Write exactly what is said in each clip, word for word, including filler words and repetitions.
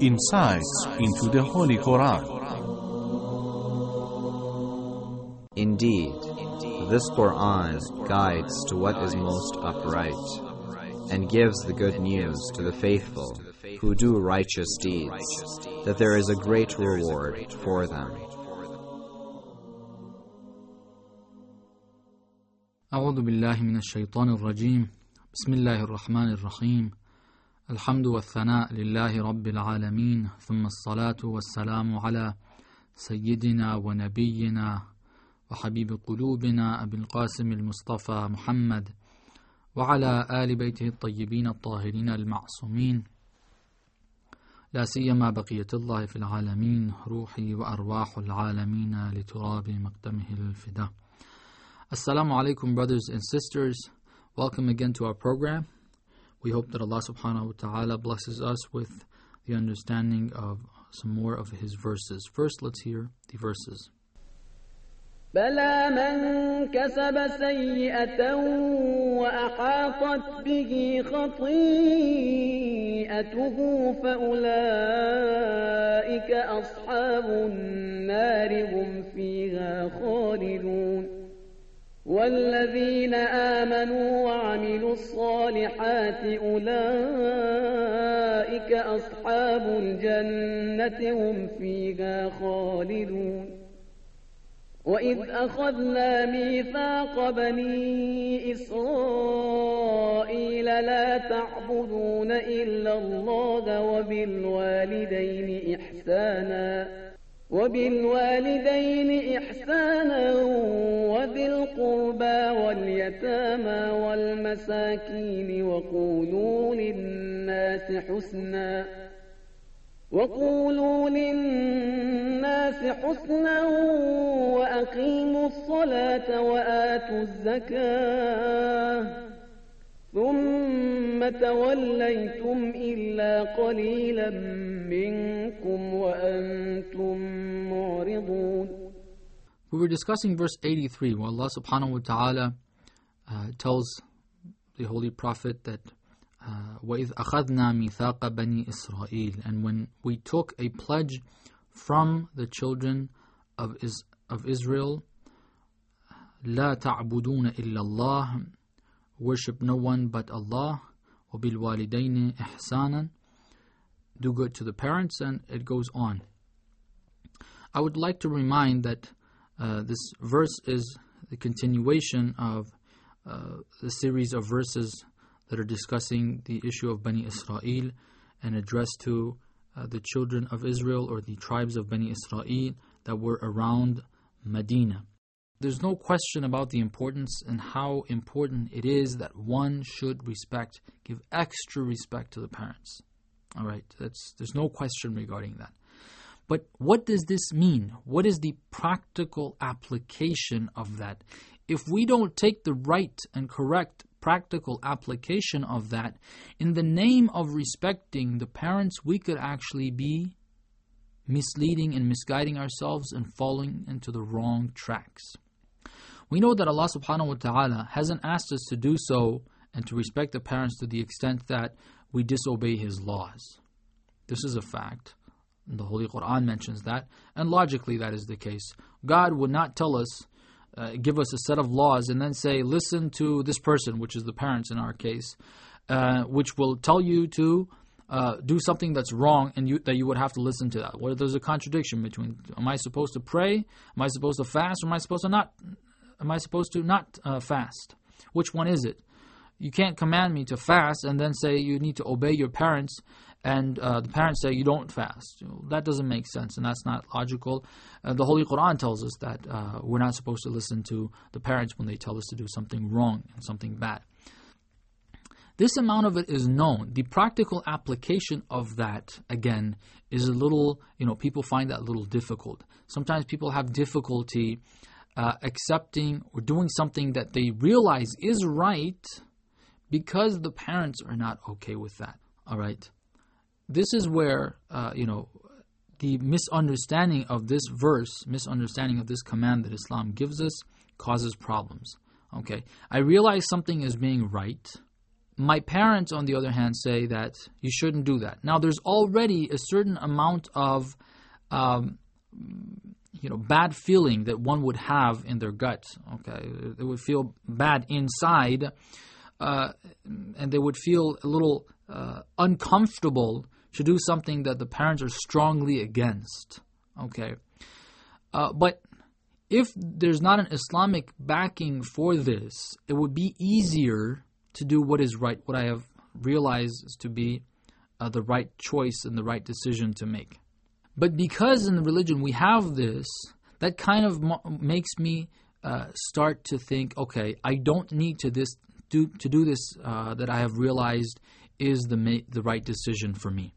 insights into the Holy Quran. Indeed, this Quran guides to what is most upright, and gives the good news to the faithful who do righteous deeds, that there is a great reward for them. أعوذ بالله من الشيطان الرجيم بسم الله الرحمن الرحيم الحمد والثناء لله رب العالمين ثم الصلاة والسلام على سيدنا ونبينا وحبيب قلوبنا أبي القاسم المصطفى محمد وعلى آل بيته الطيبين الطاهرين المعصومين لا سيما بقية الله في العالمين روحي وأرواح العالمين لتراب مقدمه الفداء. Assalamu alaikum, brothers and sisters. Welcome again to our program. We hope that Allah subhanahu wa ta'ala blesses us with the understanding of some more of His verses. First, let's hear the verses. بلى من كسب سيئة وأحاطت به خطيئته فأولئك أصحاب النار هم فيها خالدون والذين آمنوا وعملوا الصالحات أولئك أصحاب الجنة هم فيها خالدون وإذ أخذنا ميثاق بني إسرائيل لا تعبدون إلا الله وبالوالدين إحسانا وبالوالدين إحسانا وذي القربى واليتامى والمساكين وقولوا للناس حسنا وقولوا للناس حسنا وأقيموا الصلاة وآتوا الزكاة ثم توليتم إلا قليلا منكم وأنتم معرضون. We were discussing verse eighty-three, where Allah subhanahu wa ta'ala uh, tells the Holy Prophet that وَإِذْ أَخَذْنَا مِيثَاقَ بَنِي إِسْرَائِيلَ, and when we took a pledge from the children of, Is- of Israel, لَا تَعْبُدُونَ إِلَّا اللَّهِ, worship no one but Allah, وَبِالْوَالِدَيْنِ إِحْسَانًا, do good to the parents, and it goes on. I would like to remind that uh, this verse is the continuation of uh, the series of verses that are discussing the issue of Bani Israel and addressed to uh, the children of Israel or the tribes of Bani Israel that were around Medina. There's no question about the importance and how important it is that one should respect, give extra respect to the parents. All right, that's, there's no question regarding that. But what does this mean? What is the practical application of that? If we don't take the right and correct practical application of that, in the name of respecting the parents, we could actually be misleading and misguiding ourselves and falling into the wrong tracks. We know that Allah subhanahu wa ta'ala hasn't asked us to do so and to respect the parents to the extent that we disobey His laws. This is a fact. The Holy Quran mentions that, and logically that is the case. God would not tell us Uh, give us a set of laws and then say, listen to this person, which is the parents in our case, uh, which will tell you to uh, do something that's wrong and you, that you would have to listen to that. Well, there's a contradiction between, am I supposed to pray? Am I supposed to fast? Or am I supposed to not? Am I supposed to not uh, fast? Which one is it? You can't command me to fast and then say you need to obey your parents, and uh, the parents say you don't fast. You know, that doesn't make sense, and that's not logical. Uh, the Holy Quran tells us that uh, we're not supposed to listen to the parents when they tell us to do something wrong and something bad. This amount of it is known. The practical application of that, again, is a little, you know, people find that a little difficult. Sometimes people have difficulty uh, accepting or doing something that they realize is right because the parents are not okay with that. All right? This is where, uh, you know, the misunderstanding of this verse, misunderstanding of this command that Islam gives us, causes problems. Okay, I realize something is being right, my parents, on the other hand, say that you shouldn't do that. Now, there's already a certain amount of, um, you know, bad feeling that one would have in their gut. Okay, they would feel bad inside, uh, and they would feel a little uh, uncomfortable to do something that the parents are strongly against. Okay, uh, but if there's not an Islamic backing for this, it would be easier to do what is right, what I have realized to be uh, the right choice and the right decision to make. But because in the religion we have this, that kind of mo- makes me uh, start to think, okay, I don't need to this do to do this uh, that I have realized is the ma- the right decision for me.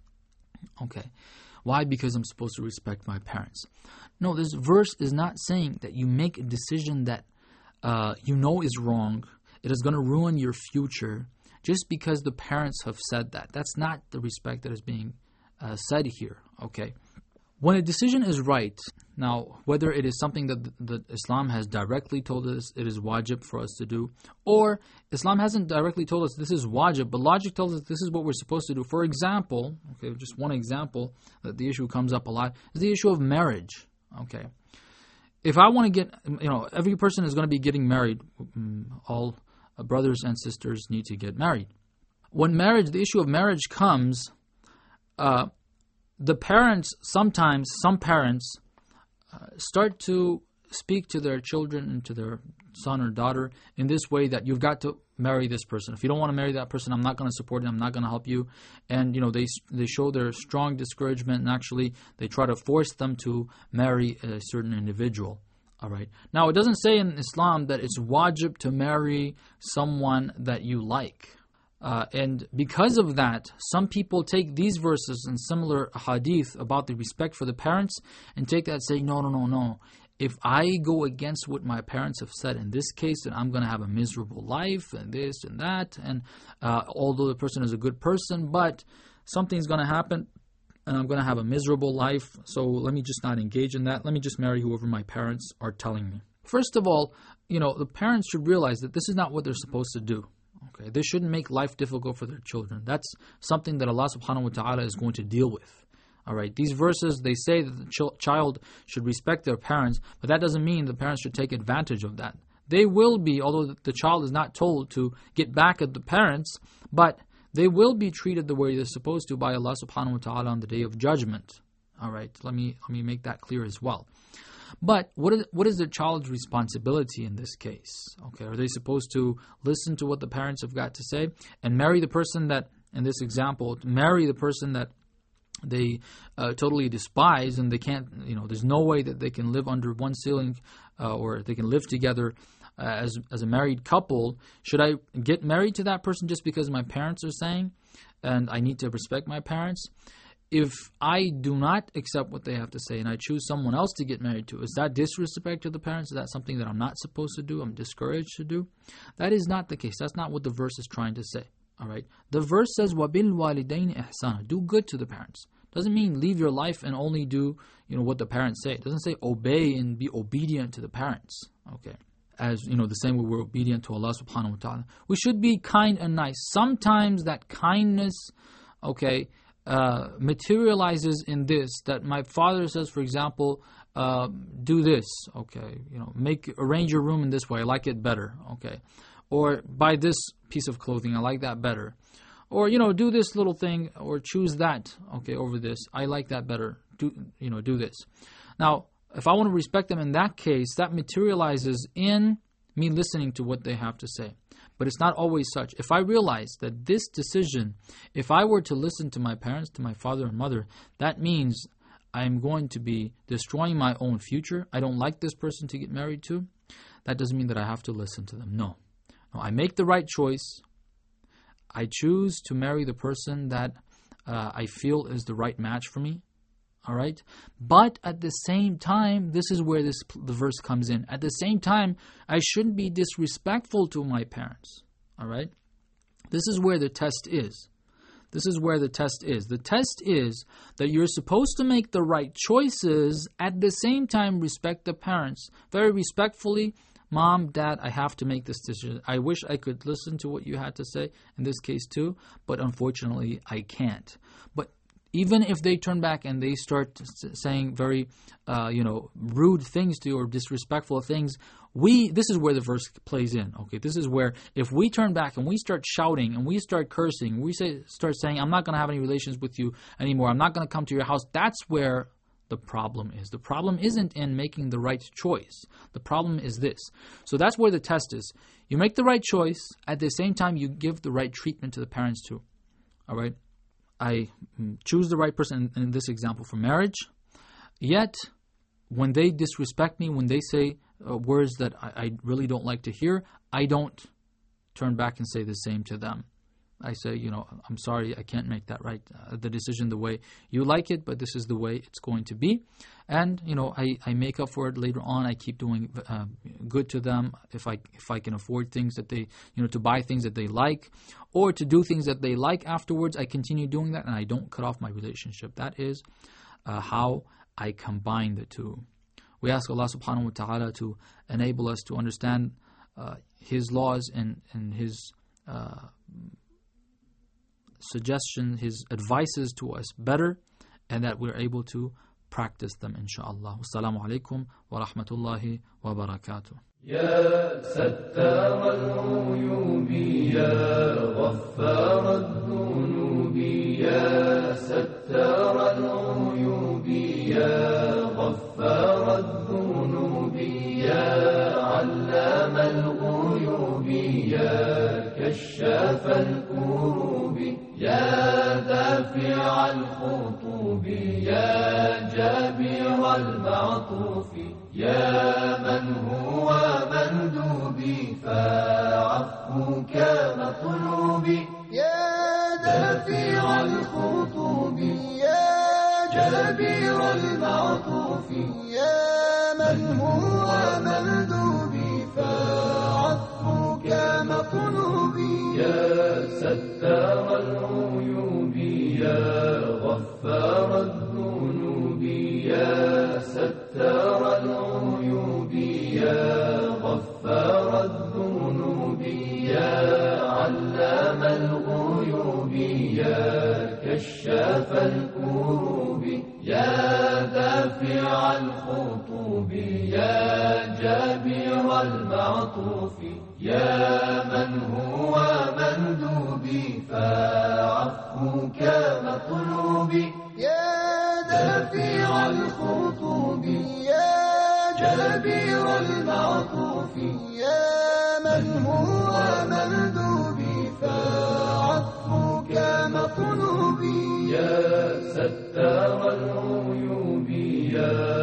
Okay, why? Because I'm supposed to respect my parents. No, this verse is not saying that you make a decision that uh, you know is wrong. It is going to ruin your future just because the parents have said that. That's not the respect that is being uh, said here, okay? When a decision is right, now, whether it is something that, that Islam has directly told us it is wajib for us to do, or Islam hasn't directly told us this is wajib, but logic tells us this is what we're supposed to do. For example, okay, just one example that the issue comes up a lot is the issue of marriage, okay? If I want to get, you know, every person is going to be getting married, all Uh, brothers and sisters need to get married. When marriage, the issue of marriage comes, uh, the parents, sometimes, some parents uh, start to speak to their children and to their son or daughter in this way that you've got to marry this person. If you don't want to marry that person, I'm not going to support it, I'm not going to help you. And, you know, they they show their strong discouragement, and actually they try to force them to marry a certain individual. All right. Now, it doesn't say in Islam that it's wajib to marry someone that you like. Uh, and because of that, some people take these verses and similar hadith about the respect for the parents and take that and say, no, no, no, no. If I go against what my parents have said in this case, then I'm going to have a miserable life and this and that. And uh, although the person is a good person, but something's going to happen and I'm going to have a miserable life, so let me just not engage in that. Let me just marry whoever my parents are telling me. First of all, you know, the parents should realize that this is not what they're supposed to do. Okay, they shouldn't make life difficult for their children. That's something that Allah subhanahu wa ta'ala is going to deal with. All right, these verses, they say that the ch- child should respect their parents, but that doesn't mean the parents should take advantage of that. They will be, although the child is not told to get back at the parents, but they will be treated the way they're supposed to by Allah subhanahu wa ta'ala on the day of judgment. All right, let me let me make that clear as well. But what is what is the child's responsibility in this case? Okay, are they supposed to listen to what the parents have got to say and marry the person that, in this example, marry the person that they uh, totally despise, and they can't, you know, there's no way that they can live under one ceiling uh, or they can live together Uh, as as a married couple? Should I get married to that person just because my parents are saying, and I need to respect my parents? If I do not accept what they have to say and I choose someone else to get married to, is that disrespect to the parents? Is that something that I'm not supposed to do, I'm discouraged to do? That is not the case. That's not what the verse is trying to say. All right. The verse says, وَبِالْوَالِدَيْنِ إِحْسَانًا. Do good to the parents. Doesn't mean leave your life and only do, you know, what the parents say. It doesn't say obey and be obedient to the parents. Okay. As, you know, the same way we're obedient to Allah subhanahu wa ta'ala. We should be kind and nice. Sometimes that kindness, okay, uh, materializes in this, that my father says, for example, uh, do this, okay, you know, make, arrange your room in this way, I like it better, okay, or buy this piece of clothing, I like that better, or, you know, do this little thing, or choose that, okay, over this, I like that better, do, you know, do this. Now, if I want to respect them in that case, that materializes in me listening to what they have to say. But it's not always such. If I realize that this decision, if I were to listen to my parents, to my father and mother, that means I'm going to be destroying my own future. I don't like this person to get married to. That doesn't mean that I have to listen to them. No. No, I make the right choice. I choose to marry the person that uh, I feel is the right match for me. All right, but at the same time, this is where this the verse comes in. At the same time, I shouldn't be disrespectful to my parents. All right, this is where the test is. This is where the test is. The test is that you're supposed to make the right choices. At the same time, respect the parents very respectfully, Mom, Dad, I have to make this decision. I wish I could listen to what you had to say in this case too, but unfortunately I can't. But even if they turn back and they start saying very, uh, you know, rude things to you or disrespectful things, we this is where the verse plays in. Okay, this is where if we turn back and we start shouting and we start cursing, we say start saying, "I'm not going to have any relations with you anymore. I'm not going to come to your house." That's where the problem is. The problem isn't in making the right choice. The problem is this. So that's where the test is. You make the right choice. At the same time, you give the right treatment to the parents too. All right. I choose the right person in, in this example for marriage. Yet, when they disrespect me, when they say uh, words that I, I really don't like to hear, I don't turn back and say the same to them. I say, you know, I'm sorry, I can't make that right, uh, the decision the way you like it, but this is the way it's going to be. And, you know, I, I make up for it later on. I keep doing uh, good to them if I if I can afford things that they, you know, to buy things that they like or to do things that they like afterwards. I continue doing that and I don't cut off my relationship. That is uh, how I combine the two. We ask Allah subhanahu wa ta'ala to enable us to understand uh, His laws and, and His uh, suggestion, His advices to us better, and that we're able to practice them, inshaAllah. Wassalamu alaikum wa rahmatullahi wa barakatuh. يا ستار العيوب يا غفار الذنوب يا ستار العيوب يا غفار الذنوب يا علام الغيوب يا كشاف الكروب يا دافع الخطوب يا جابر المعطوف يا من هو مندوبي فعفوك مطلوبي يا دافع الخطوب يا جابر المعطوف يا من هو مندوبي فعفوك مطلوبي يا ستار العيوب يا غفار الذنوب يا ستار العيوب يا غفار الذنوب يا علام الغيوب يا كشاف الكروب يا دافع الخطوب يا جابر المعطوف يا من هو مندوبي فعفوك مطلوبي يا دافع الخطوب يا جابر المعطوف يا من هو مندوبي فعفوك مطلوبي يا ستار العيوب يا